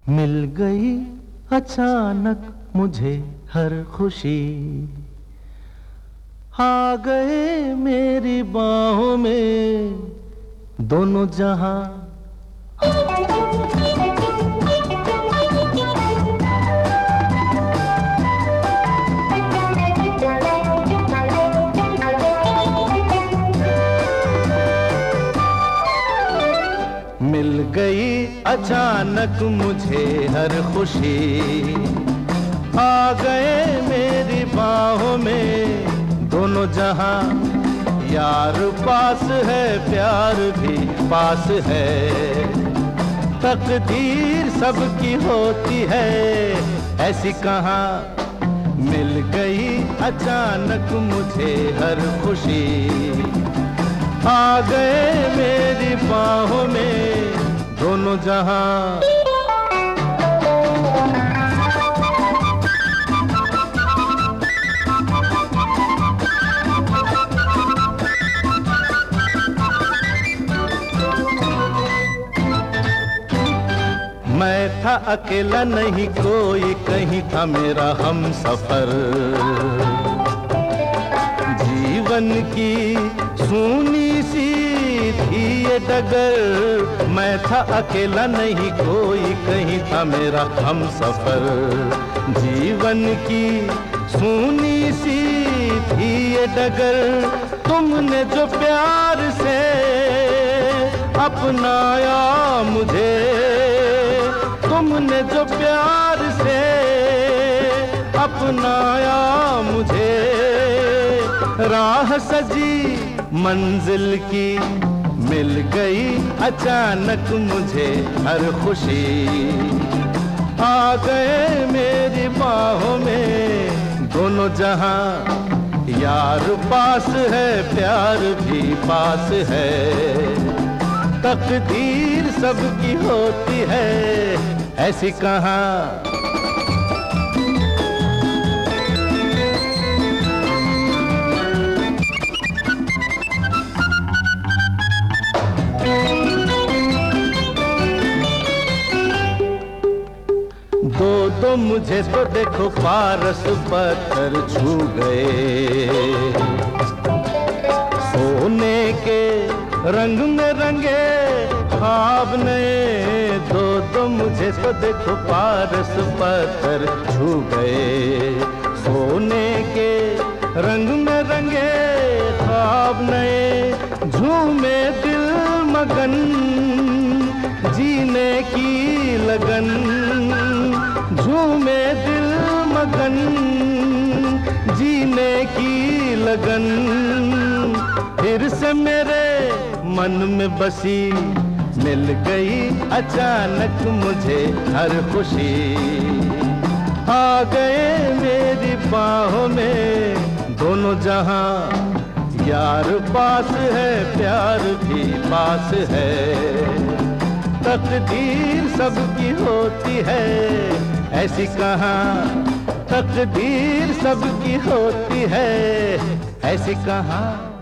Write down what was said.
मिल गई अचानक मुझे हर खुशी, आ गए मेरी बाहों में दोनों जहां। मिल गई अचानक मुझे हर खुशी, आ गए मेरी बाहों में दोनों जहां। यार पास है प्यार भी पास है, तकदीर सबकी होती है ऐसी कहाँ। मिल गई अचानक मुझे हर खुशी, आ गए मेरी बाहों में दोनों जहां। मैं था अकेला नहीं कोई, कहीं था मेरा हमसफर। जीवन की सूनी सी थी ये डगर, मैं था अकेला नहीं कोई, कहीं था मेरा हमसफर। जीवन की सूनी सी थी ये डगर, तुमने जो प्यार से अपनाया मुझे, तुमने जो प्यार से अपनाया मुझे। राह सजी मंजिल की, मिल गई अचानक मुझे हर खुशी, आ गए मेरी बाहों में दोनों जहां। यार पास है प्यार भी पास है, तकदीर सबकी होती है ऐसी कहाँ। दो मुझे तो देखो पारस पत्थर छू गए, सोने के रंग में रंगे ख्वाब नए। दो मुझे तो देखो पारस पत्थर छू गए, सोने के रंग में रंगे ख्वाब नए। झूमे दिल मगन जीने की लगन, झूमे दिल मगन जीने की लगन। फिर से मेरे मन में बसी, मिल गई अचानक मुझे हर खुशी, आ गए मेरी बाहों में दोनों जहां। यार पास है प्यार भी पास है, तकदीर सबकी होती है ऐसी कहाँ। तकदीर सबकी होती है ऐसी कहाँ।